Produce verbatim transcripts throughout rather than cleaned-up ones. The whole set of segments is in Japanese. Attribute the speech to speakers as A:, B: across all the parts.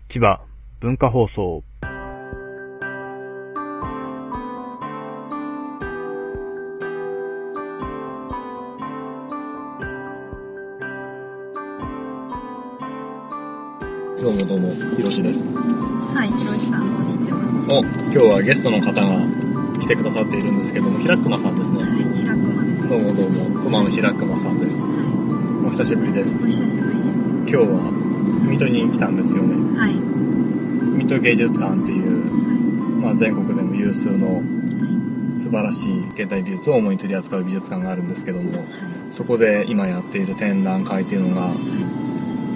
A: 千葉文化放送。
B: どうもどうも、ひろしです。
C: はい、ひろしさん、こんにちは。
B: お、今日はゲストの方が来てくださっているんですけども、ひらくまさんですね。
C: はい、ひらくまです。
B: どうもどうも、熊野ひらくまさんです。
C: はい。
B: お久しぶりです。
C: お久しぶりです。
B: 今日は水戸に来たんですよね。
C: はい。
B: 水戸芸術館っていう、
C: はい、
B: まあ全国でも有数の
C: はい、
B: 素晴らしい現代美術を主に取り扱う美術館があるんですけども、
C: はい、
B: そこで今やっている展覧会っていうのが、
C: はい、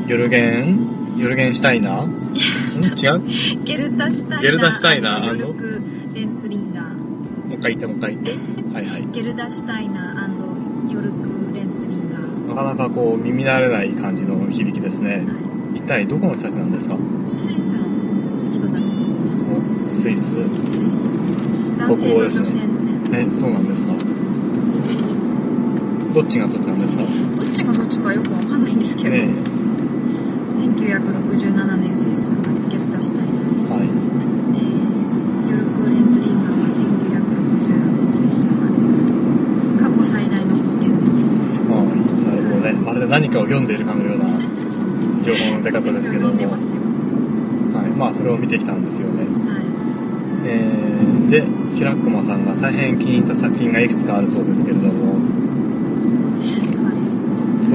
B: ヨルゲンヨルゲンシュタイナーん違う
C: ゲルタシュタイナー
B: ゲルタシュタイナー
C: ヨルク・レンツリンガー。
B: もう一回言ってもう一回言ってはいはい。
C: ゲルタシュタイナーヨルク・レンツリンガー。
B: なかなかこう耳慣れない感じの響きですね。
C: はい、
B: 一体どこの人たちなんですか？
C: スイスの人たちですね。
B: スイス。
C: スイス。男性と女性のね。
B: え、そうなんですか？
C: そうですよ。
B: どっちがどっちなんですか？
C: どっちがどっちかよくわかんないんですけど。ね、せんきゅうひゃくろくじゅうななねんスイス生まれ、ゲルタシュタイナー。
B: はい。
C: で、ヨルク・レンツリンガーはせんきゅうひゃくろくじゅうよねんスイス生まれ。過去最大の古典です。
B: ああ、なるほどね。まるで何かを読んでいるかのような情報の出方ですけども。はい。まあ、それを見てきたんですよね。
C: はい。
B: えー、で、ひらくまさんが大変気に入った作品がいくつかあるそうですけれども、
C: はい、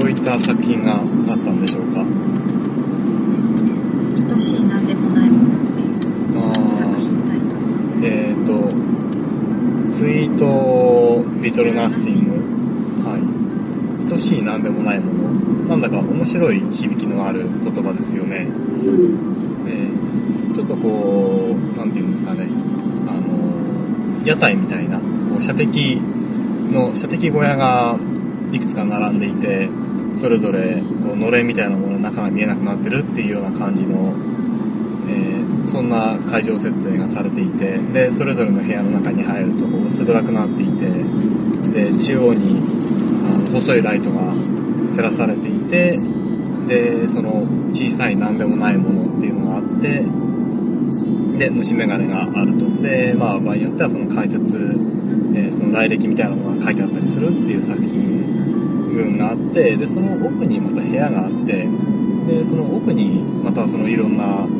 B: どういった作品があったんでしょうか？
C: 愛しいなんでもないものっていう作品タイトル。
B: えーと、スイート・リトル・ナッシング。はい。愛しいなんでもないもの。なんだか面白い響きのある言葉ですよね。
C: そうです。
B: えー、ちょっとこう、なんていうんですかね。あの、屋台みたいな、こう射的の、射的小屋がいくつか並んでいて、それぞれこうのれんみたいなものの中が見えなくなってるっていうような感じの、えー、そんな会場設営がされていて、でそれぞれの部屋の中に入るとこう薄暗くなっていて、で中央にあの細いライトが照らされていて、でその小さい何でもないものっていうのがあって、で虫眼鏡があると、でまあ場合によってはその解説、えー、その来歴みたいなものが書いてあったりするっていう作品群があって、でその奥にまた部屋があって、でその奥にまたそのいろんなあの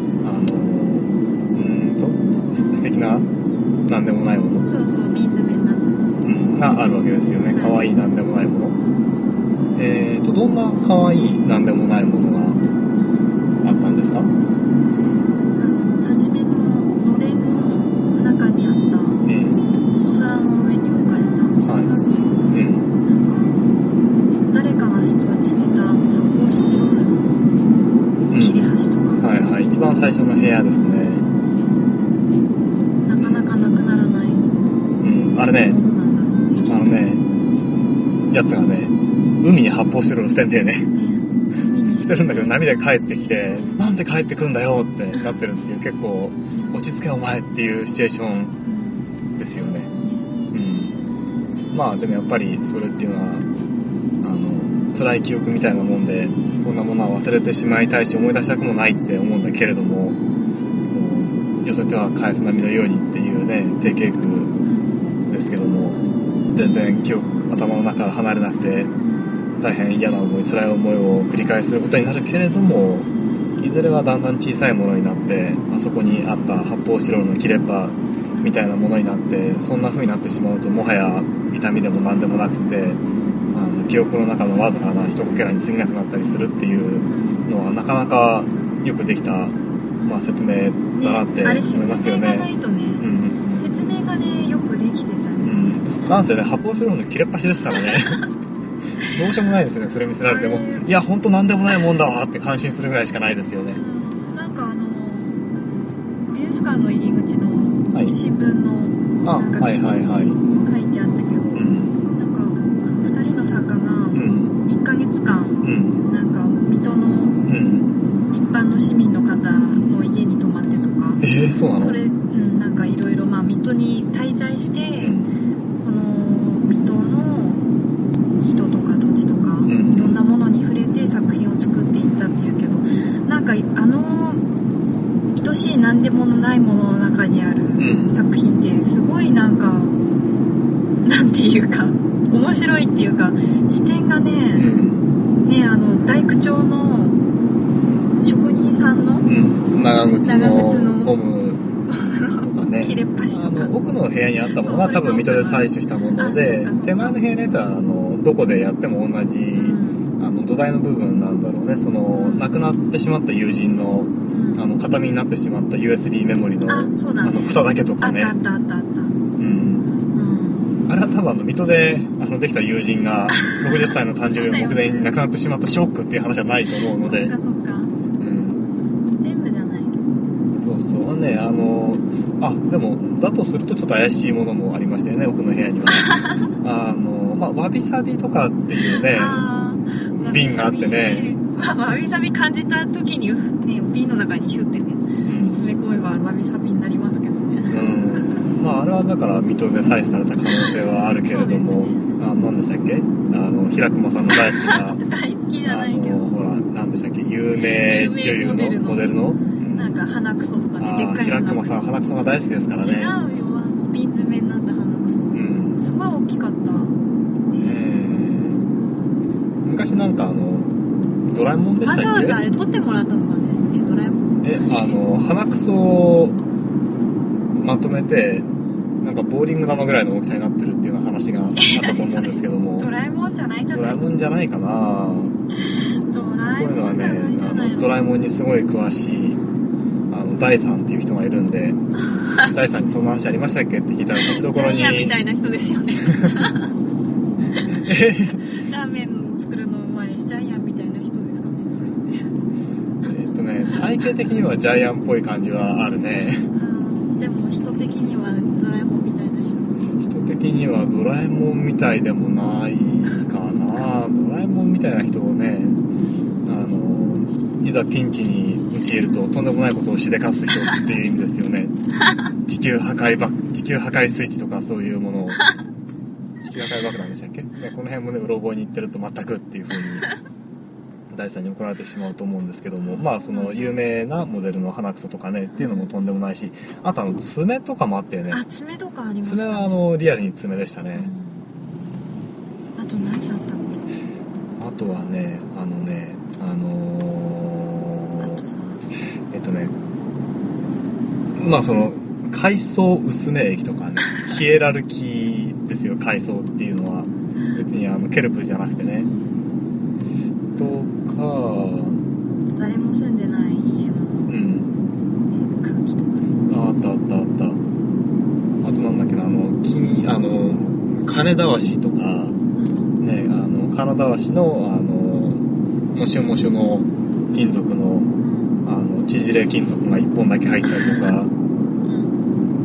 B: うんと素敵ななんでもないもの、
C: そうそう、瓶詰めになったも
B: のがあるわけですよね。可愛いなんでもないもの。えーとどんな可愛いなんでもないものがあったんですか？
C: あの初めののれんの中にあった、えー、お皿の上に置かれた、はい、うん、誰かが捨てた発泡スチロールの切れ端とか、うん、
B: はいはい、一番最初の部屋ですね。
C: なかなかなくならない、
B: うん、あれね、あのね、やつがね、海に発泡スチロール捨てんだよね。ね、捨てるんだけど波で帰ってきて、なんで帰ってくんだよってなってるっていう、結構落ち着けお前っていうシチュエーションですよね。うん。まあでもやっぱりそれっていうのは、あの辛い記憶みたいなもんで、そんなものは忘れてしまいたいし思い出したくもないって思うんだけれども、寄せては返す波のようにっていうね、定型句ですけども、全然記憶頭の中から離れなくて大変嫌な思い、辛い思いを繰り返すことになるけれども、いずれはだんだん小さいものになって、あそこにあった発泡スチロールの切れっぱみたいなものになって、そんな風になってしまうともはや痛みでも何でもなくて、あの記憶の中のわずかな一こけらに過ぎなくなったりするっていうのはなかなかよくできた、まあ、説明だなって思いますよね。
C: あれ説明がないとね、うん、説明がねよくできてたよね。うん、
B: なんせね、発泡スチロールの切れっ端ですからね。どうしようもないですよね、それ見せられても。いや、ほんとなんでもないもんだわって感心するぐらいしかないですよね。
C: なんかあの、美術館の入り口の新聞のなんか記事に書いてあったけど、なんかふたりの作家がいっかげつかん、うん、なんか水戸の一般の市民の方の家に泊まってとか、
B: えー、そうなの？
C: それ、うん、なんかいろいろまあ水戸に滞在して、うん、この水戸の人とか土地とか、うん、いろんなものに触れて作品を作っていったっていうけど、なんかあの等しい何でもないものの中にある作品ってすごいなんか、なんていうか面白いっていうか、視点がね、うん、ね、あの大工町の職人さんの、うん、
B: 長靴のゴムとかね
C: 切れっ端とか、
B: あの奥の部屋にあったものは多分水戸で採取したもので、手前の部屋のやつはあのどこでやっても同じ、うん、あの土台の部分なんだろうね。その亡くなってしまった友人の、うん、あの形見になってしまった ユーエスビー メモリの あ, そうだ、ね、あの蓋だけとかね、
C: あったあったあったあった、うん
B: うん、あれは多分あの水戸であのできた友人がろくじゅっさいの誕生日を目前に亡くなってしまったショックっていう話じゃないと思うので、
C: そっかそっか、全部じゃないけど、
B: そうそうね、あのあでもだとするとちょっと怪しいものもありましたよね、奥の部屋にはあの、まあ、わびさびとかっていうね瓶があってね、
C: まあ、わびさび感じた時に、ね、瓶の中にヒュッてね、うん、詰め込めばわびさびになりますけどね、
B: うん、まああれはだから水戸で採取された可能性はあるけれども、ね、あ何でしたっけ、あの平熊さんの大好きな
C: 大好きじゃないけど、
B: あのほら何でしたっけ、有名女優のモデルの
C: なんか鼻くそとかね、でっかい
B: 平熊さん鼻くそが大好きですからね。
C: 違うよ、あの瓶詰めになった鼻くそ、うん、すごい大きかった、ね、
B: えー、昔なんかあのドラえもんでしたっけ、
C: わざわざあれ撮ってもらったのかね、えドラえもん、
B: えあの鼻くそをまとめてなんかボーリング玉ぐらいの大きさになってるっていうような話があったと思うんですけども
C: ドラえもんじゃないんじゃない、
B: ドラえもんじゃないかな、
C: ドラえもん、
B: こういうのはね、あのドラえもんにすごい詳しいあのダイさんっていう人がいるんでダイさんにそんな話ありましたっけって聞いたら立ちどころに
C: ジャイアンみたいな人ですよねラーメン作るのうまいジャイアンみたいな人ですかね、それって。
B: えっとね、体型的にはジャイアンっぽい感じはあるね。
C: うん、でも人的にはドラえもんみたいな人。
B: 人的にはドラえもんみたいでもないかな。ドラえもんみたいな人をね、あのいざピンチに陥るととんでもないことをしでかす人っていう意味ですよね。地球破壊爆地球破壊スイッチとかそういうものを。地球破壊爆弾でしたっけ、ね、この辺もねうろ覚えに行ってると全くっていう風に大地さんに怒られてしまうと思うんですけども、まあその有名なモデルの鼻くそとかねっていうのもとんでもないし、あとあの爪とかもあったよね。
C: あ、爪とかありますね。
B: 爪はあのリアルに爪でしたね、
C: うん、あと何あったっけ、
B: あとはねあのねあのー、
C: あとさ
B: えっとねまあその階層薄め液とかねヒエラルキーですよ、階層っていうのは別にあのケルプじゃなくてね、とか
C: 誰も住んでない家の、うん、空気とか、
B: あったあったあった、あとなんだっけな、あの金あの金だわしとか、うん、ね、あの金だわしのあのもしょもしょの金属の、うん、あの縮れ金属がいっぽんだけ入ったりとか、うん、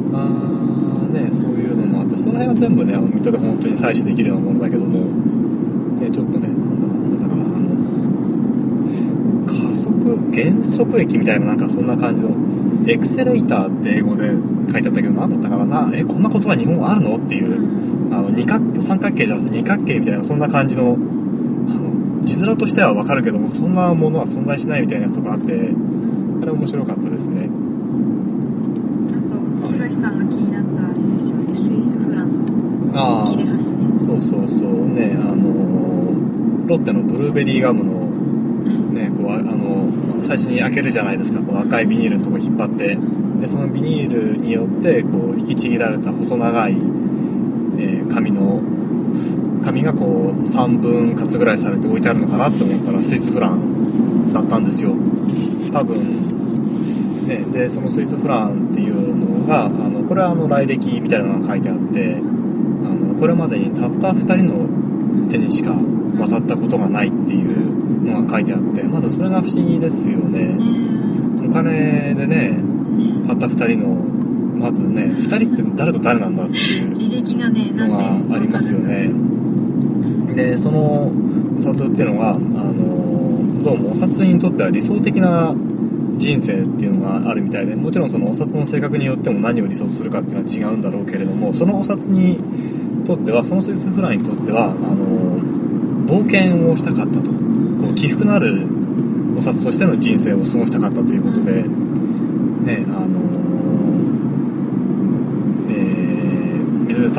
B: あね、そういうのもあって、その辺は全部ねあの水戸で本当に採取できるようなものだけども、ね、ちょっとねなんだかな、あの加速減速液みたいな、なんかそんな感じのエクセレーターって英語で書いてあったけど、なんだったかな、えこんな言葉日本語あるのっていう、あの二角三角形じゃなくて二角形みたいな、そんな感じの、あの字面としてはわかるけどもそんなものは存在しないみたいなやつがあって、あれ面白かったですね。
C: あとひろしさんが気になったあれですよね、スイスフランの切れ端ね。
B: そうそうそうね、あのロッテのブルーベリーガムのね、こうあの最初に開けるじゃないですか、こう赤いビニールのとこ引っ張って、でそのビニールによってこう引きちぎられた細長い、えー、紙の紙がこうさんぶん割ぐらいされて置いてあるのかなって思ったらスイスフランだったんですよ、多分ね。でそのスイスフランっていうのがあのこれはあの来歴みたいなのが書いてあって、あのこれまでにたったふたりの手にしか渡ったことがないっていうのが書いてあって、まだそれが不思議ですよね。お金でね、たったふたりのまずね、ふたりって誰と誰なんだっていう
C: 履歴がね、
B: のがありますよね。でそのお札っていうのがあのどうもお札にとっては理想的な人生っていうのがあるみたいで、もちろんそのお札の性格によっても何を理想とするかっていうのは違うんだろうけれども、そのお札にとっては、そのスイスフランにとってはあの冒険をしたかったと、こう起伏のあるお札としての人生を過ごしたかったということで、ね、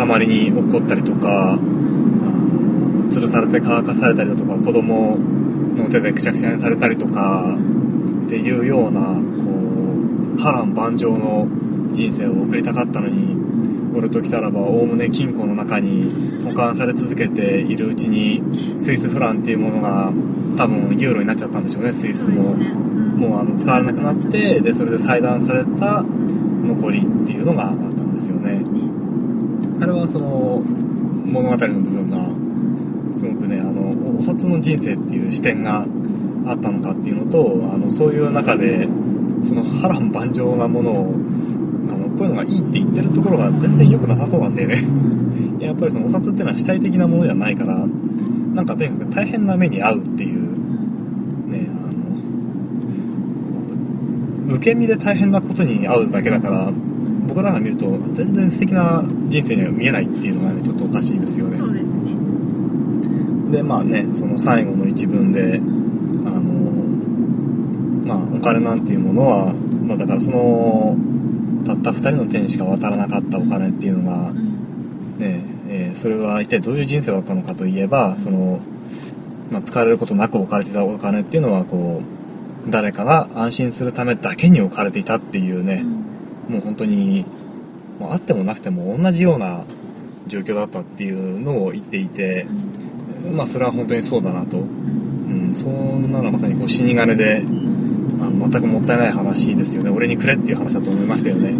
B: まりに起こったりとか、あの吊るされて乾かされたりだとか、子供の手でくしゃくしゃにされたりとかっていうようなこう波乱万丈の人生を送りたかったのに、俺ときたらばおおむね金庫の中に保管され続けているうちにスイスフランっていうものが多分ユーロになっちゃったんでしょうね。スイスも、ね、もうあの使われなくなって、でそれで裁断された残りっていうのがあったんですよね。あれはその物語の部分がすごくね、あのお札の人生っていう視点があったのかっていうのと、あのそういう中でその波乱万丈なものをあのこういうのがいいって言ってるところが全然良くなさそうなんだよね。やっぱりそのお札っていうのは主体的なものじゃないから、なんかとにかく大変な目に遭うっていうね、あの受け身で大変なことに遭うだけだから、僕らが見ると全然素敵な人生には見えないっていうのがね、ちょっとおかしいですよね。
C: そうですね。
B: でまあね、その最後の一文で、あのまあお金なんていうものは、まあだからそのたったふたりの手にしか渡らなかったお金っていうのが、ねえー、それは一体どういう人生だったのかといえば、その、まあ、使われることなく置かれていたお金っていうのはこう誰かが安心するためだけに置かれていたっていうね、うん、もう本当にもうあってもなくても同じような状況だったっていうのを言っていて、うん、まあそれは本当にそうだなと、うん、そんなのはまさにこう死に金であの全くもったいない話ですよね。俺にくれっていう話だと思いましたよね。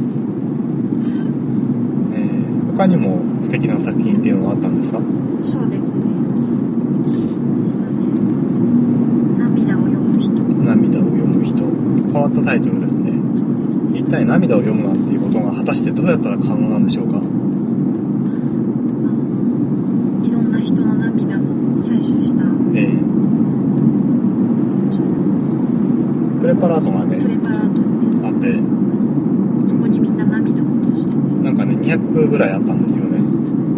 B: えー、他にも素敵な作品っていうのはあったんですか？
C: そうですね。涙を読む人。
B: 涙を読む人。変わったタイトルですね。一体涙を読むなんていうことが果たしてどうやったら可能なんでしょうか？
C: いろんな人の涙を採取した。ええー
B: プレパラートがね、
C: プレパラート、ね、
B: あって、
C: うん、そこにみんな涙を落としてね、
B: なんかねにひゃくぐらいあったんですよね。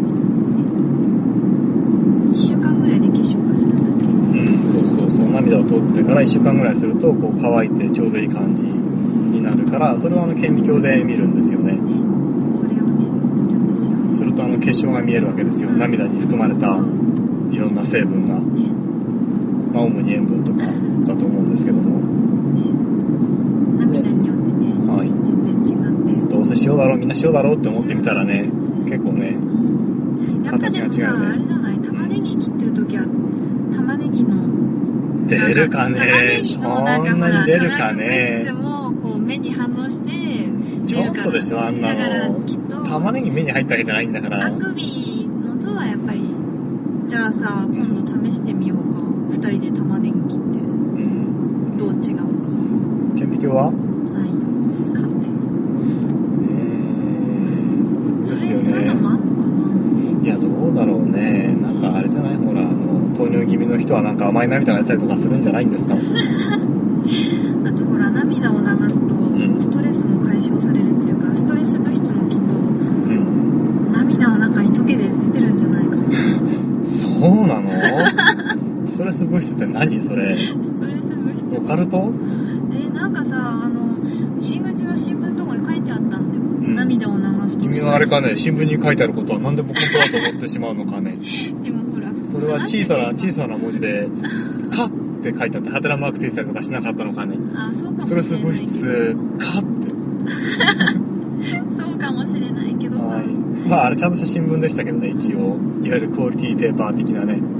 C: いっしゅうかんぐらいで結晶化するんだっけ？
B: うん、そうそうそう、涙を通ってからいっしゅうかんぐらいするとこう乾いてちょうどいい感じになるから、それはあの顕微鏡で見るんですよね。
C: ね、それをね見るんですよね。
B: するとあの結晶が見えるわけですよ。涙に含まれたいろんな成分が、ね、まあ主に塩分とかだと思うんですけども。
C: 涙によってね、はい、全然違って、
B: どうせ塩だろう、みんな塩だろうって思ってみたらね、結構ね、
C: やっぱでもさ、あれじゃない、玉ねぎ切ってるときは玉ねぎの
B: 出るかね、そんなに出るかね。
C: でもこう目に反応して
B: ちょっとでしょ、あんなの。玉ねぎ目に入ったわけじゃないんだから。
C: あくびのとはやっぱり、じゃあさ、今度試してみようか。ふたりで玉ねぎ切って、うん、どう違うか。
B: 顕微鏡は？
C: はい、買って。
B: えー、そうですよね。
C: そういうのもあんのかな？
B: いや、どうだろうね。なんかあれじゃない、ほら、あの糖尿気味の人はなんか甘い涙が出たりとかするんじゃないんですか？
C: あとほら、涙を流すと、うん、ストレスも解消されるっていうか、ストレス物質もきっと、うん、涙の中に溶けて出てるんじゃないかな。
B: そうなの？ストレス物質って何それ？
C: ストレス物質。
B: オカルト？
C: え、なんかさ、あの入り口の新聞のとこに書いてあったんだよ、うん、涙を流すと。
B: 君はあれかね、新聞に書いてあることは何でも本当だと思ってしまうのかね。
C: でもほら、
B: それは小さな小さな文字で「か」って書いてあってハテナマークついてたりとかしなかったのかね。
C: あ、そうかもしれない。
B: ストレス物質「か」って
C: そうかもしれないけどさ、はい、
B: まああれちゃんとした新聞でしたけどね、一応いわゆるクオリティペーパー的なね。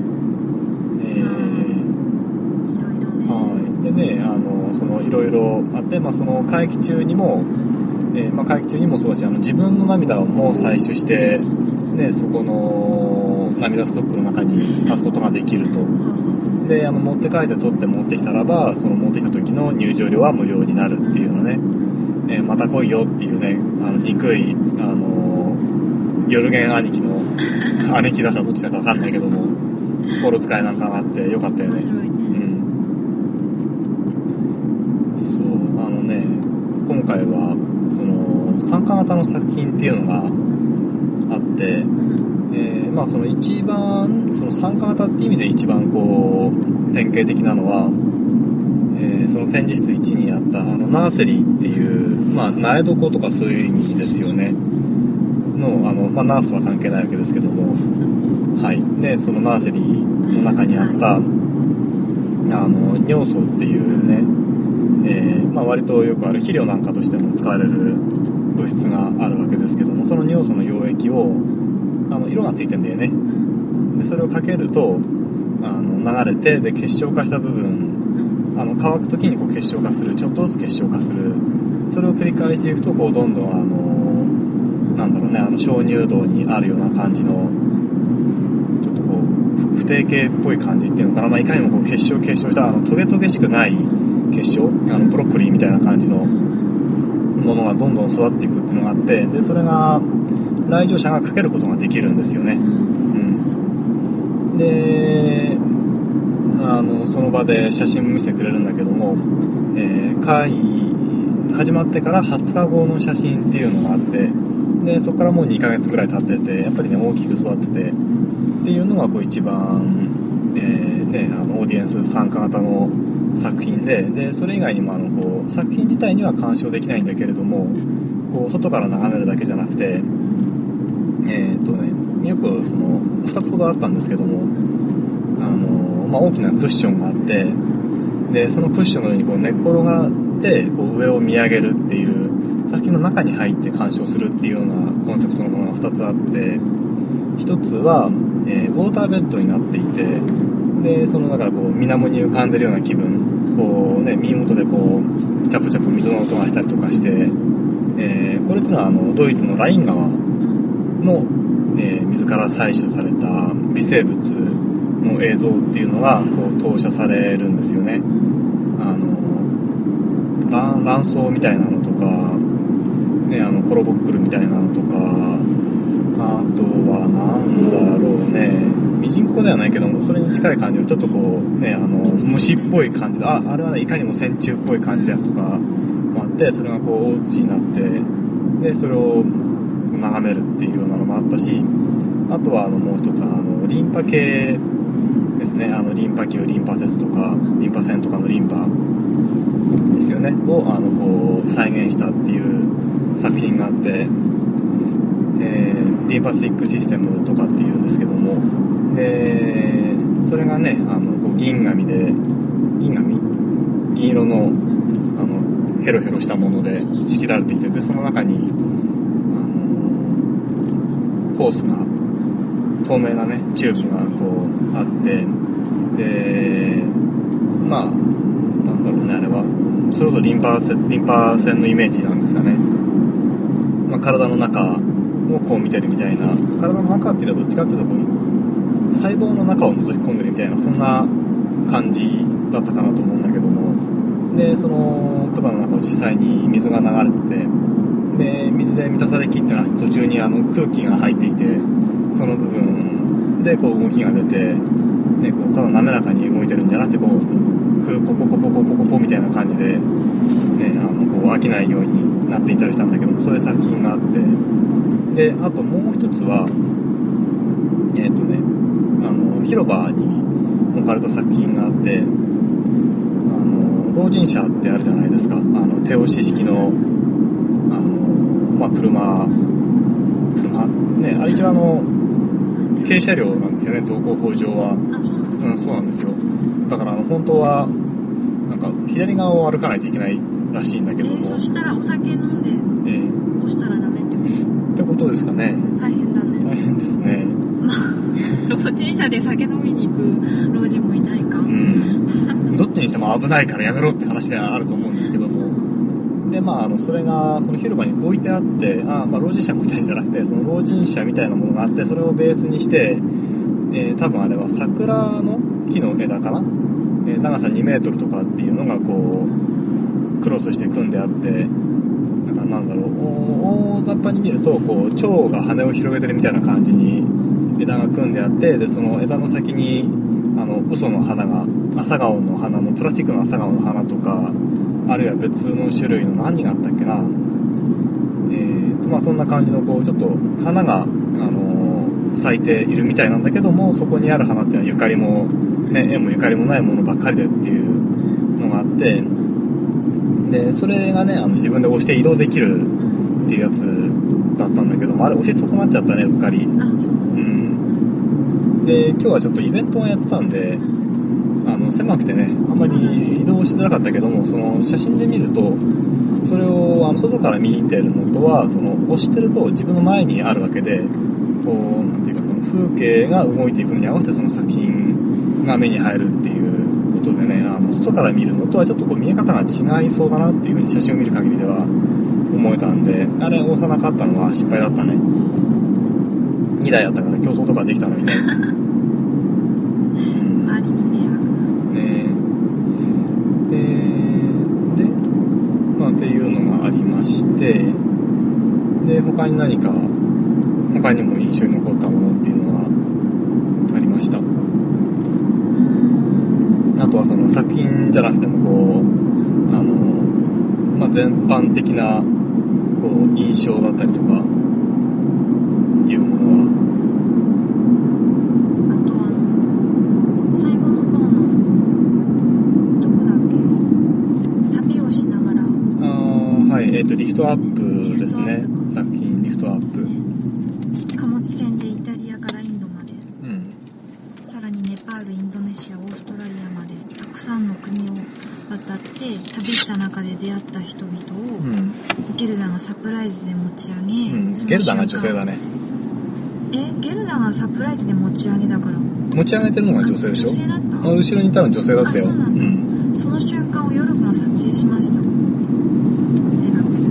B: でね、あのそのいろいろあって、まあ、その会期中にも、えーまあ、会期中にもそうだし、あの自分の涙も採取して、ね、そこの涙ストックの中に足すことができると。
C: そうそうそう。
B: で、あの持って帰って取って持ってきたらば、その持ってきた時の入場料は無料になるっていうのね、えー、また来いよっていうね、あの憎いあの夜弦兄貴の兄貴だかどっちだか分かんないけども、心遣いなんかがあってよかったよね。
C: 面白いね。
B: 今回はその参加型の作品っていうのがあって、えー、まあその一番その参加型っていう意味で一番こう典型的なのは、えー、その展示室いちにあったあのナーセリーっていう、まあ苗床とかそういう意味ですよね。 の、あの、まあ、ナースとは関係ないわけですけども、はい。で、そのナーセリーの中にあった、あの、尿素っていうね、えー、まあ、割とよくある肥料なんかとしても使われる物質があるわけですけども、その尿素の溶液を、あの、色がついてんだよね。で、それをかけると、あの、流れて、で、結晶化した部分、あの、乾くときにこう結晶化する、ちょっとずつ結晶化する。それを繰り返していくと、こう、どんどん、あの、なんだろうね、あの、鍾乳洞にあるような感じの、ちょっとこう、不定形っぽい感じっていうのかな。まあ、いかにもこう、結晶結晶した、あの、トゲトゲしくない結晶、あの、ブロッコリーみたいな感じのものがどんどん育っていくっていうのがあって、で、それが、来場者がかけることができるんですよね。うん。で、あの、その場で写真も見せてくれるんだけども、えー、会始まってからはつかごの写真っていうのがあって、で、そこからもうにかげつぐらい経ってて、やっぱりね、大きく育ってて、っていうのがこう一番、えー、ね、あの、オーディエンス参加型の作品で、で、それ以外にもあの、こう、作品自体には鑑賞できないんだけれども、こう、外から眺めるだけじゃなくて、えーっとね、よくその、ふたつほどあったんですけども、あの、まあ、大きなクッションがあって、で、そのクッションの上にこう寝っ転がって、こう上を見上げるっていう、作品の中に入って鑑賞するっていうようなコンセプトのものがふたつあって、ひとつは、えー、ウォーターベッドになっていて、で、そのだからこう、水面に浮かんでるような気分、こうね、耳元でこう、チャプチャプ水の音がしたりとかして、えー、これっていうのはあの、ドイツのライン川の、えー、水から採取された微生物の映像っていうのがこう投射されるんですよね。あの卵卵巣みたいなのとか、ね、あのコロボックルみたいなのとか、あとはなんだろうね、ミジンコではないけども、それに近い感じのちょっとこうね、あの虫っぽい感じで、あ、あれはね、いかにも線虫っぽい感じのやつとかもあって、それがこう大写しになって、でそれを眺めるっていうようなのもあったし、あとはあのもう一つあのリンパ系ですね、あのリンパ球、リンパ節とかリンパ腺とかのリンパですよねをあのこう再現したっていう作品があって、えー、リンパシックシステムとかっていうんですけども、でそれがね、あのこう銀紙で銀紙銀色のあのヘロヘロしたもので仕切られていて、でその中にホースが透明なねチューブがこうあって、でまあなんだろうね、あれはそれほどリンパ腺リンパ腺のイメージなんですかね。まあ、体の中をこう見てるみたいな、体の中っていうのはどっちかっていうとこう細胞の中を覗き込んでるみたいな、そんな感じだったかなと思うんだけども、でその管の中を実際に水が流れてて、で水で満たされきってなくて、途中にあの空気が入っていて、その部分でこう動きが出て、ね、こうただ滑らかに動いてるんじゃなくて、こうクーポポポポポポポポみたいな感じで、ね、あのこう飽きないようになっていたりしたんだけども、そういう作品があって、であともう一つはえっとね、あの広場に置かれた作品があって、あの老人車ってあるじゃないですか、あの手押し式のあの、まあ、車車ね、あれ一応あの軽車両なんですよね、道交法上は。うん、そうなんですよ。だからあの本当はなんか左側を歩かないといけないらしいんだけども、えー、
C: そしたらお酒飲んで、えー、押したらダメってこと
B: ってことですかね。
C: 大変だね。
B: 大変ですね。
C: まあ老人車で酒飲みに行く老人もいないか。うん。
B: どっちにしても危ないからやめろって話ではあると思うんですけども。でまあ、あのそれがその広場に置いてあって、あ、まあ、老人車みたいんじゃなくて、その老人車みたいなものがあって、それをベースにして、えー、多分あれは桜の木の枝かな、えー、長さにメートルとかっていうのがこうクロスして組んであって、なんかなんだろう、大雑把に見るとこう蝶が羽を広げてるみたいな感じに枝が組んであって、でその枝の先にあの嘘の花が、朝顔の花のプラスチックの朝顔の花とか、あるいは別の種類の何があったっけな、えーとまあ、そんな感じのこうちょっと花が、あのー、咲いているみたいなんだけども、そこにある花っていうのはゆかりも、ね、縁もゆかりもないものばっかりでっていうのがあって、でそれがね、あの自分で押して移動できるっっていうやつだったんだけども、あれ押し損なっちゃったね、うっかり。
C: あ、そうなんだ。
B: うん。で、今日はちょっとイベントをやってたんで、あの狭くてね、あんまり移動しづらかったけども、その写真で見ると、それをあの外から見てるのとは、その押してると自分の前にあるわけで、こうなんていうか、その風景が動いていくのに合わせてその作品が目に入るっていうことでね、あの外から見るのとはちょっとこう見え方が違いそうだなっていうふうに写真を見る限りでは思えたんで、あれ押さなかったのは失敗だったね。にだいあったから競争とかできたのにね。
C: 周りに迷惑
B: ねえー、で、まあっていうのがありまして、で他に何か他にも印象に残ったものっていうのはありました。あとはその作品じゃなくてもこうあの、まあ、全般的なこう印象だったりとかいうものは、
C: あとあの最後の方のどこだっけ、旅をしながら、
B: あはいえっ、ー、とリフトアップですね。作品リフトアップ、ね、
C: 貨物船でイタリアからインドまで、
B: うん、
C: さらにネパール、インドネシア、オーストラリアまでたくさんの国を渡って旅した中で出会った人々を、うん、ゲルダがサプライズで持ち上げ、
B: うん、ゲルダが女性だね。
C: え、ゲルダがサプライズで持ち上げだから
B: 持ち上げてるのが女性でしょ。
C: 女性だった。
B: あ、後ろにいたの女性だったよ。
C: あ、そうなんだ、うん、その瞬間をヨルムが撮影しました。でなく、うん、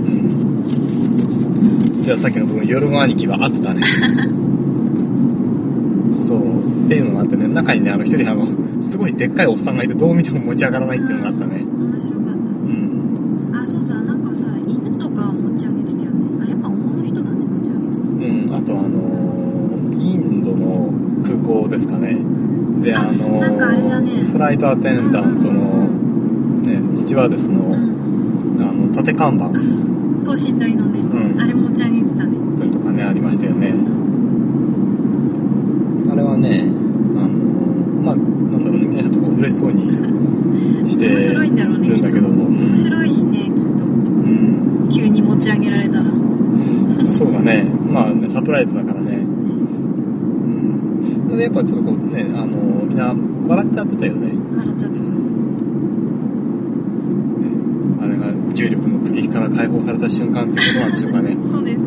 B: じゃあさっきの部分ヨルム兄貴は合ってたね。そうっていうのがあってね、中にね、あの一人あのすごいでっかいおっさんがいてどう見ても持ち上がらないっていうのがあったね。
C: 面白かった。うん。あ、そうだ、なんかさ、犬とか持ち上げてたよね。あ、やっぱ女の人なんで持ち上げてた。うん、
B: あとあのインドの空港ですかね。で、あの
C: なんかあれだね、
B: フライトアテンダントの、ね、スチュワーデスの、うん、あの縦看板。
C: 等身大のね、うん、あれ持ち上げてたね。
B: それとかね、ありましたよね。あれはね、あのまあなんだろうね、みんなちょっとこう嬉しそうにしてるんだけども、
C: 面白いね、きっと、うん、急に持ち上げられたら。
B: そうだね、まあね、サプライズだからね、うん、でやっぱちょっとこうね、あのみんな笑っちゃってたよね。
C: 笑っちゃってた、うん、
B: ね、あれが重力の釘から解放された瞬間ってことなんでしょうかね。
C: そうですね。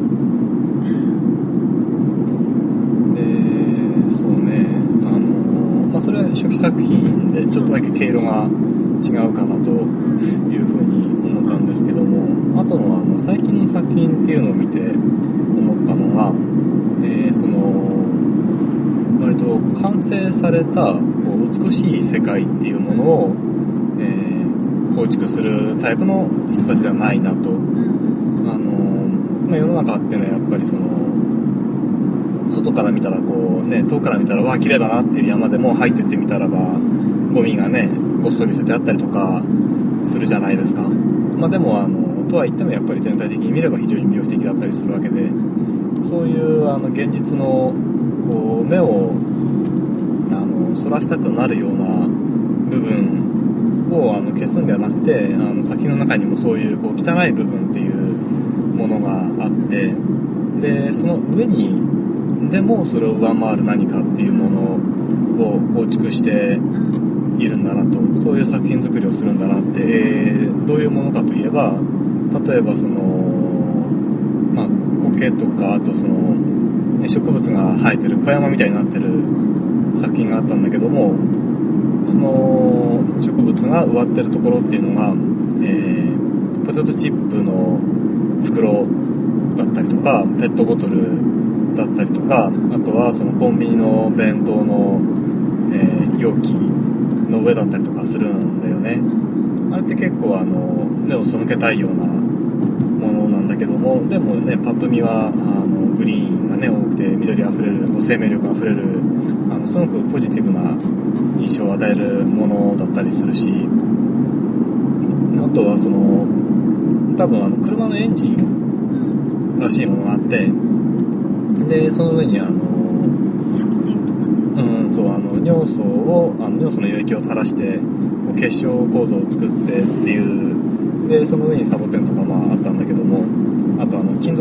B: それは初期作品でちょっとだけ毛色が違うかなというふうに思ったんですけども、あとのあの最近の作品っていうのを見て思ったのが、えー、その割と完成されたこう美しい世界っていうものを、えー、構築するタイプの人たちではないなと。あの、まあ、世の中っていうのはやっぱりその外から見たらこうね、遠くから見たらわあ綺麗だなっていう山でも入ってってみたらばゴミがねごっそり捨ててあったりとかするじゃないですか。まあでもあのとは言ってもやっぱり全体的に見れば非常に魅力的だったりするわけで、そういうあの現実のこう目をあのそらしたくなるような部分をあの消すんではなくて、あの作品の中にもそういうこう汚い部分っていうものがあって、でその上にでもそれを上回る何かっていうものを構築しているんだなと、そういう作品作りをするんだなって、えー、どういうものかといえば、例えばその、まあ、苔とか、あとその植物が生えてる小山みたいになってる作品があったんだけども、その植物が植わってるところっていうのが、えー、ポテトチップの袋だったりとか、ペットボトルだったりとか、あとはそのコンビニの弁当の、えー、容器の上だったりとかするんだよね。あれって結構あの目を背けたいようなものなんだけども、でもねパッと見はあのグリーンがね多くて緑あふれる、生命力あふれる、あのすごくポジティブな印象を与えるものだったりするし、あとはその多分あの車のエンジンらしいものがあって、でその上にあの
C: サボテンとか、
B: うん、そうあの尿素をあの尿素の溶液を垂らしてこう結晶構造を作ってっていう、でその上にサボテンとかまああったんだけども、あとあの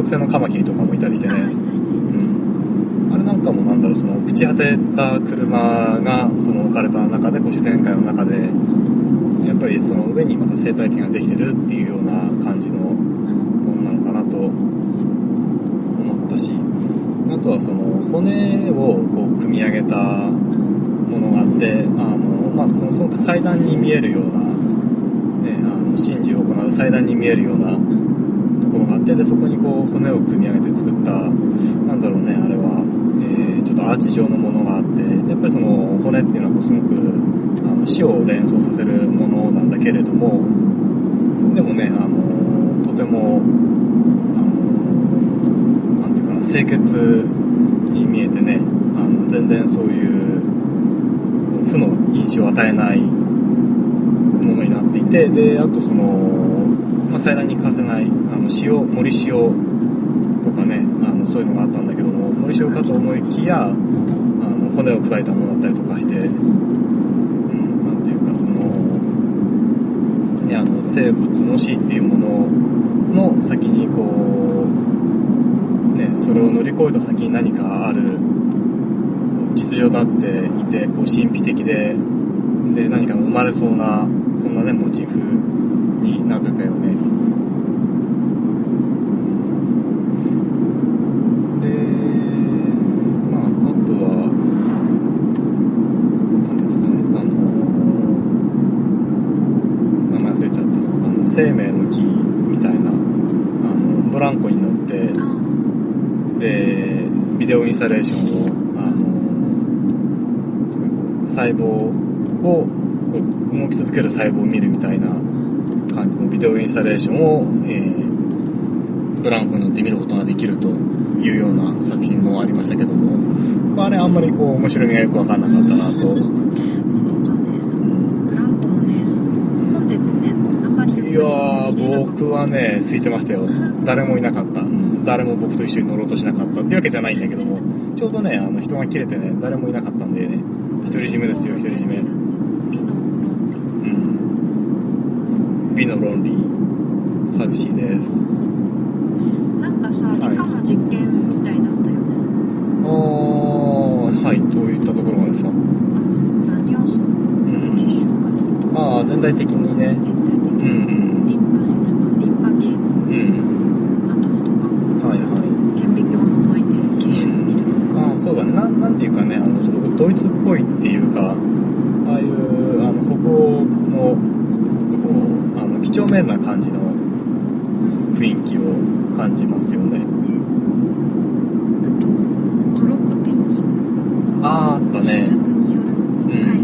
B: 製のカマキリとかもいたりしてね、うん、あれなんかもなんだろう、その朽ち果てた車がその置かれた中で、こう自然界の中でやっぱりその上にまた生態系ができてるっていうような感じのものなのかなと思ったし、あとはその骨をこう組み上げたものがあって、あの、まあ、そのすごく祭壇に見えるような、ね、あの神事を行う祭壇に見えるようなところがあって、でそこにこう骨を組み上げて作った、なんだろうね、あれは、えー、ちょっとアーチ状のものがあって、やっぱりその骨っていうのはこうすごくあの死を連想させるものなんだけれども、でもね、あのとてもあのなんていうかな、清潔に見えてね、あの全然そういう負の印象を与えないものになっていて、であとその、まあ、祭壇に欠かせないあの塩、森塩とかね、あのそういうのがあったんだけども、森塩かと思いきやあの骨を砕いたものだったりとかして、うん、なんていうかその、ね、あの生物の死っていうものの先にこう、ね、それを乗り越えた先に何かある秩序だっていて、こう神秘的で、で何か生まれそうな、そんなねモチーフになってたよね。で、まああとは何ですかね、あの名前忘れちゃった、あの生命の木みたいな、あのブランコに乗って、でビデオインスタレーションを、細胞をこう動き続ける細胞を見るみたいな感じのビデオインスタレーションを、えー、ブランコに乗って見ることができるというような作品もありましたけども、あれあんまりこう面白みがよく分かんなかったなと。そうだね、
C: ブランコもね混んでてね、あんまり
B: いやー僕はね空いてましたよ。誰もいなかった、誰も僕と一緒に乗ろうとしなかったっていうわけじゃないんだけども、ちょうどねあの人が切れてね誰もいなかったんでね、独り占めですよ、独り占め。美の論理、うん、美の論理、寂しいです。
C: なんかさ、理科の実験みたいだったよね。
B: あー、はい、どういったところがですか？
C: 何要素を結晶化するとか、
B: うん、あー、全体的にね、
C: 全体的に、うんうん、リンパ節のリンパ系の跡とか、はいはい、顕微鏡を除いて結晶を見るとか、
B: うん、あー、そうだね、な、なんていうかね、あのちょっとドイツっぽいっていうか、ああいうあの北欧のこうあの几帳面な感じの雰囲気を感じますよね。
C: あとドロップペンギン、
B: あー、あったね。
C: 雫による回、
B: うん、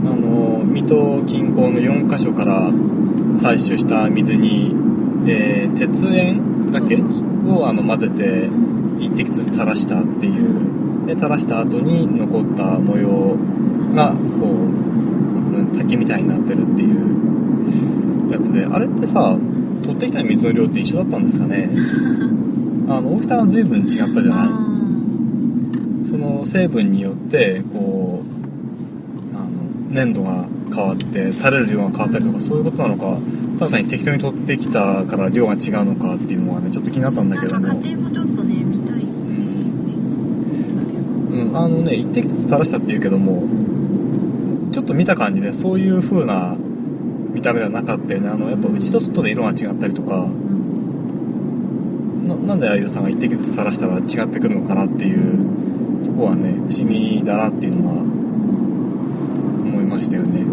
B: あの水戸近郊のよんカ所から採取した水に、えー、鉄塩だっけをあの混ぜて一滴ずつ垂らしたっていう。で垂らした後に残った模様がこう滝みたいになってるっていうやつで、あれってさ、取ってきた水の量って一緒だったんですかね？あの大きさが随分違ったじゃない？その成分によってこうあの粘度が変わって垂れる量が変わったりとか、そういうことなのか、ただ単に適当に取ってきたから量が違うのかっていうのはねちょっと気になったんだけども、
C: なんか過程もちょっとね見たいですよね。
B: うん、あのね一滴ずつ垂らしたっていうけども、ちょっと見た感じでそういう風な見た目ではなかったよね。あのやっぱ内と外で色が違ったりとか、うん、な, なんでああいうさんが一滴ずつ垂らしたら違ってくるのかなっていうとこはね不思議だなっていうのは思いましたよね。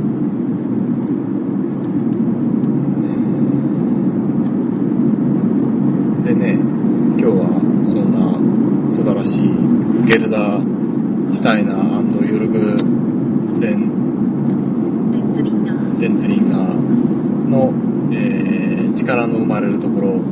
B: でね、今日はそんな素晴らしいゲルダ・シュタイナー&ヨルグレン
C: レンズリンガー
B: レンズリンガーの、えー、力の生まれるところ、うん、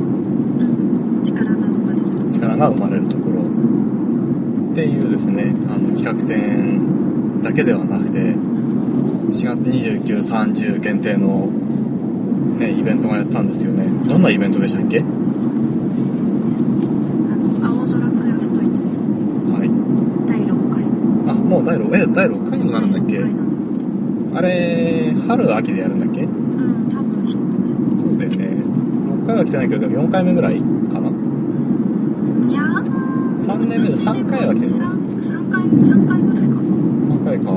C: 力が生まれるところ
B: 力が生まれるところっていうですね、あの企画展だけではなくてしがつにじゅうく、さんじゅう限定の、ね、イベントがやったんですよね。どんなイベントでしたっけ？
C: あの青空クラフト市です。はい。だいろっかい。
B: あ、もうだいろっかい、え、だいろっかいにもなるんだっけ？あれ、春、秋でやるんだっけ？
C: うん、多分そうだね。
B: そうだよね。ろっかいは来てないけど、でもよんかいめぐらいかな？ さんねんめでさんかいは来てる。
C: さんかい、さんかいぐらいか。さ
B: んかいか。うん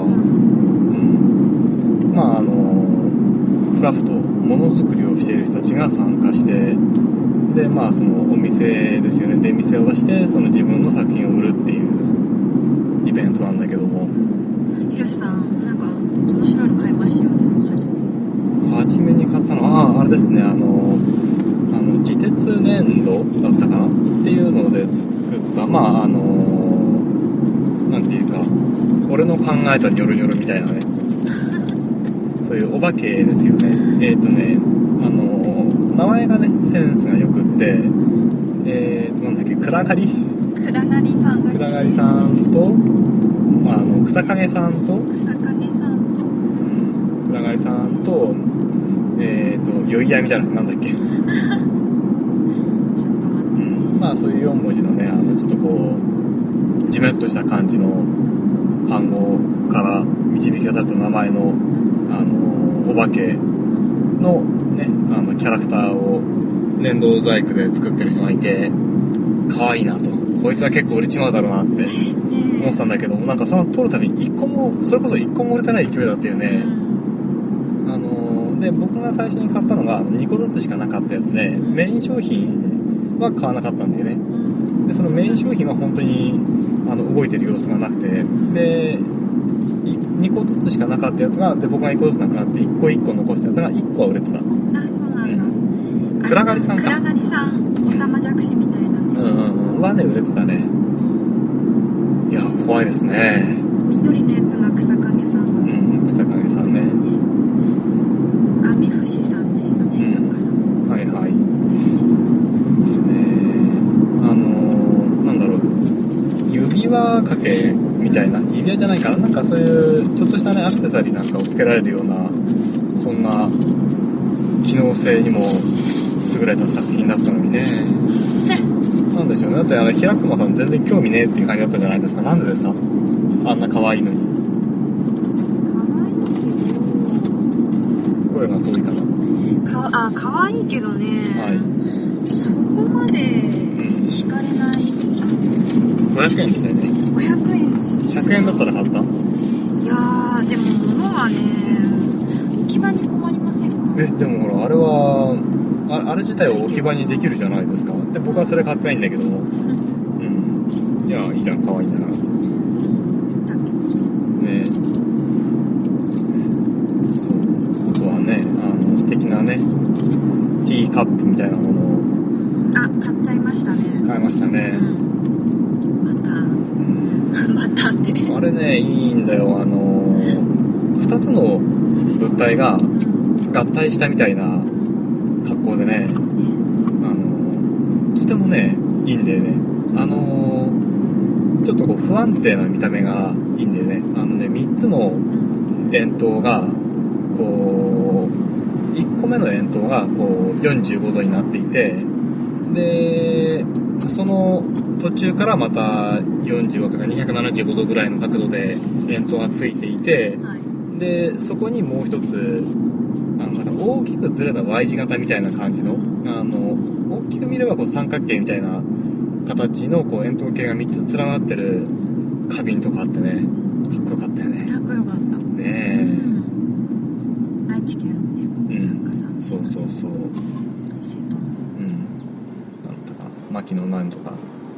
B: 。まああのクラフト、ものづくりをしている人たちが参加して、でまあそのお店ですよね。で店を出してその自分の作品を売るっていうイベントなんだけども。
C: ひろしさんなんか面白いの買いましたよね。
B: 初めに買ったのはああれですね。あのあの自鉄粘土だったかなっていうので作ったまああのなんていうか俺の考えたニョロニョロみたいなねそういうお化けですよね。えっとねあの名前がねセンスがよくってえっとなんだっけ暗がり
C: 暗がりさん
B: 暗がりさんと、まあ、あの草影さんと
C: 草影さんと、うん、
B: 暗がりさんとえっと酔い合いみたいななんだっけまあそういうよん文字のね、あのちょっとこうじめっとした感じの単語から導き出された名前のあのお化けのね、あのキャラクターを粘土細工で作ってる人がいて、可愛いなと、こいつは結構売れちまうだろうなって思ってたんだけども、なんかその通るたびに一個もそれこそ一個も売れてない勢いだったよね。あので僕が最初に買ったのがにこずつしかなかったやつで、メイン商品は買わなかったんだよね。でそのメイン商品は本当にあの動いてる様子がなくて、でにこずつしかなかったやつがで僕がいっこずつなくなっていっこいっこ残したやつがいっこは売れてた。あ、そう
C: なんだ。
B: うん、暗がりさんか。
C: 暗がりさん、おたまじゃくしみたいなね。
B: うんうんはね売れてたね。いや怖いですね。
C: 緑のやつが草影さん。
B: うん、草影さんね。
C: 網伏さんでしたね、うん、作家さん。
B: はいはい。指輪掛けみたいな、指輪じゃないかな、なんかそういうちょっとしたねアクセサリーなんかをつけられるようなそんな機能性にも優れた作品だったのにねなんでしょうね。だってあの平熊さん全然興味ねえっていう感じだったじゃないですか。なんでですか、あんな可愛いのに。声が遠いかな。
C: かあ可愛いけどね、はい、そこまで惹かれない、うん
B: ごひゃくえんでしたよね。
C: ごひゃくえんです。
B: ひゃくえんだったら買った？いや
C: ーでも物はね置き場に困りませんか？
B: えでもほらあれは あ, あれ自体を置き場にできるじゃないですか。で僕はそれ買ってないんだけども、うん、いやいいじゃん、可愛いんだからね。そうあとはねあの素敵なねティーカップみたいなものを
C: あ買っちゃいましたね。
B: 買いましたね。うん
C: またって
B: あれねいいんだよ。あのふたつの物体が合体したみたいな格好でね、あのとてもねいいんだよね。あのちょっとこう不安定な見た目がいいんだよね。あのねみっつの円筒がこういっこめの円筒がこうよんじゅうごどになっていて、でその途中からまたよんじゅうごとかにひゃくななじゅうごどぐらいの角度で円筒がついていて、はい、でそこにもう一つあのなんか大きくずれた Y 字型みたいな感じの、あの大きく見ればこう三角形みたいな形のこう円筒形がみっつ連なってる花瓶とかあってね、かっこよかったよね。
C: かっこよかったねえ、うん、愛知県のね、うん、作家さんでしたね。
B: そうそうそう、
C: 瀬戸の
B: うんなんとか牧野なんとか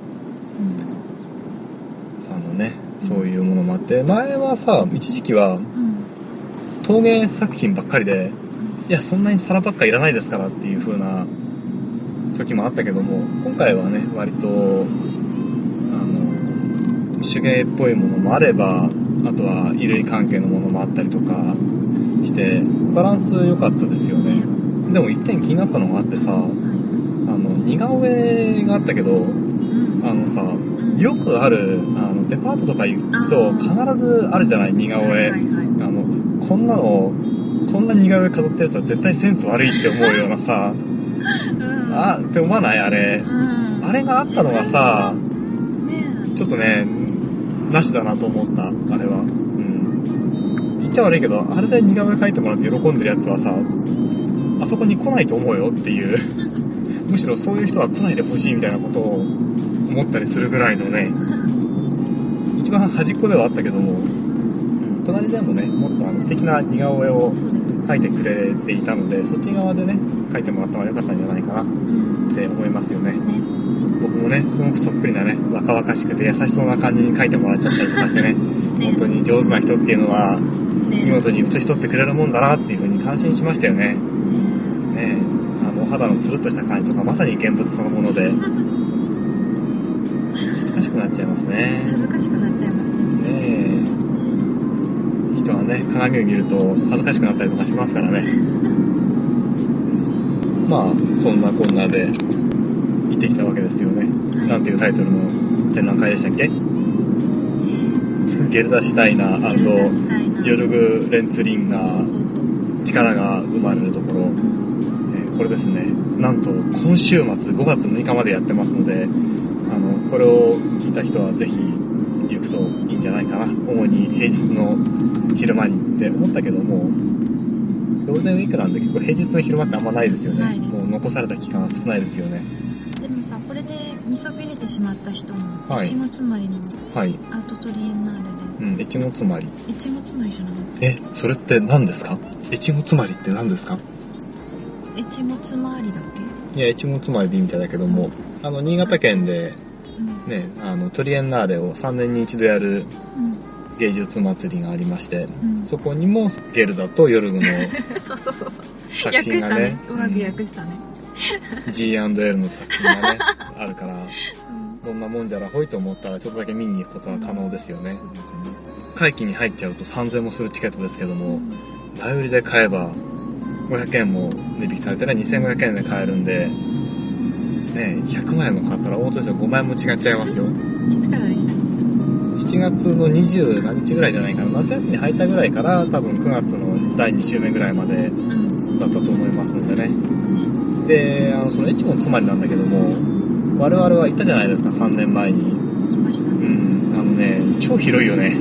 B: さんのね、そういうものもあって、前はさ一時期は陶芸作品ばっかりで、いやそんなに皿ばっかいらないですからっていう風な時もあったけども、今回はね割とあの手芸っぽいものもあれば、あとは衣類関係のものもあったりとかしてバランス良かったですよね。でも一点気になったのがあってさ、あの似顔絵があったけど、あのさよくあるあのデパートとか行くと必ずあるじゃない、似顔絵、はいはいはい、あのこんなのこんな似顔絵飾ってると絶対センス悪いって思うようなさ、うん、あって思わないあれ、うん、あれがあったのがさ、ね、ちょっとねなしだなと思った。あれは、うん、言っちゃ悪いけどあれで似顔絵描いてもらって喜んでるやつはさあそこに来ないと思うよっていうむしろそういう人は来ないでほしいみたいなことを思思ったりするぐらいのね、一番端っこではあったけども、隣でもね、もっとあの素敵な似顔絵を描いてくれていたので、そっち側でね、描いてもらった方が良かったんじゃないかなって思いますよね。僕もね、すごくそっくりなね、若々しくて優しそうな感じに描いてもらっちゃったりとかしてね、本当に上手な人っていうのは、見事に写し取ってくれるもんだなっていう風に感心しましたよね。ねえ、あの、お肌のつるっとした感じとか、まさに現物そのもので、恥ずかしくなっちゃいますね。
C: 恥ずかしくなっちゃいますね。
B: ねえ。人はね、鏡を見ると恥ずかしくなったりとかしますからね。まあ、そんなこんなで行ってきたわけですよね。はい、なんていうタイトルの展覧会でしたっけ？ゲルダシュタイナー&ヨルグ・レンツリンガー、力が生まれるところ、えー、これですね、なんと今週末ごがつむいかまでやってますので、あのこれを聞いた人はぜひ行くといいんじゃないかな。主に平日の昼間にって思ったけども、ゴールデンウィークなんで結構平日の昼間ってあんまないですよね。もう残された期間は少ないですよね。
C: でもさ、これで見そびれてしまった人も、はい、越後つまりのアートトリエンナーレで、
B: うん、越後つまり
C: 越後つまりじゃない？
B: え、それって何ですか？越後つまりって何ですか？
C: 越後つまりだっ
B: け？いや、越後つまりでいいみたいだけども、あの新潟県で、うん、ね、あのトリエンナーレをさんねんに一度やる芸術祭りがありまして、うん、そこにもゲルダとヨルグの
C: そうそうそうそう
B: 作品がね、
C: うまく訳したね。
B: ジーアンドエル の作品がねあるから、うん、どんなもんじゃらほいと思ったらちょっとだけ見に行くことは可能ですよね。そうですね。会期に入っちゃうとさんぜんえんもするチケットですけども、うん、前売りで買えばごひゃくえんも値引きされてね、にせんごひゃくえんで買えるんで、ね、ひゃくまんえんも買ったら大としてはごまんえんも違っちゃいますよ。
C: いつからでした？
B: しちがつのにじゅうなんにちぐらいじゃないかな。夏休みに入ったぐらいから多分くがつのだいに週目ぐらいまでだったと思いますのでね。で、あのその越後つまりなんだけども、我々は行ったじゃないですか、さんねんまえに。
C: 行きましたね。
B: うん、あのね、超広いよね。うん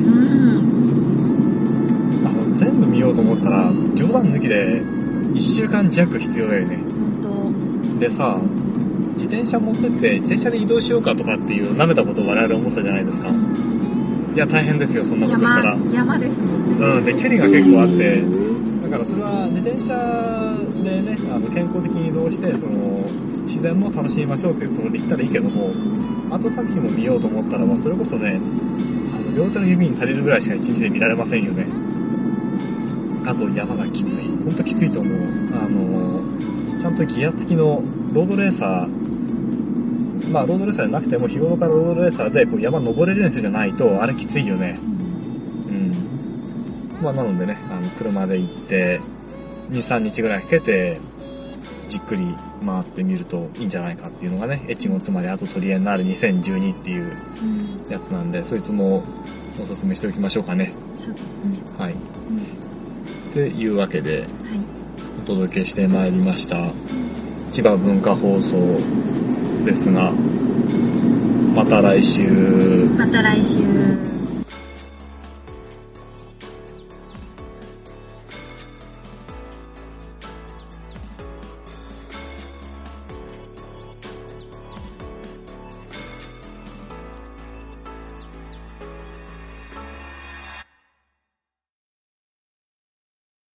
B: 。あの全部見ようと思ったら冗談抜きでいっしゅうかん弱必要だよね。
C: 本当。
B: でさ、自転車持ってって自転車で移動しようかとかっていう舐めたことを我々思ってたじゃないですか。いや、大変ですよ、そんなことしたら。
C: 山、山ですもんね。
B: うん、で、距離が結構あって、だからそれは自転車でね、あの健康的に移動して、その、自然も楽しみましょうっていうつもりで行ったらいいけども、アート作品も見ようと思ったら、まあ、それこそね、あの、両手の指に足りるぐらいしか一日で見られませんよね。あと、山がきつい。ほんときついと思う。あの、ちゃんとギア付きのロードレーサー、まあ、ロードレーサーじゃなくても日頃からロードレーサーでこう山登れるような人じゃないとあれきついよね。うん。まあ、なのでね、あの車で行ってにさんにちぐらいかけてじっくり回ってみるといいんじゃないかっていうのがね、越後つまりあとトリエンナーレにせんじゅうにっていうやつなんで、うん、そいつもおすすめしておきましょうかね。
C: そうですね。
B: はい。うん、というわけで、はい、お届けしてまいりました、うん、千葉文化放送ですが、また来週。
C: また来週。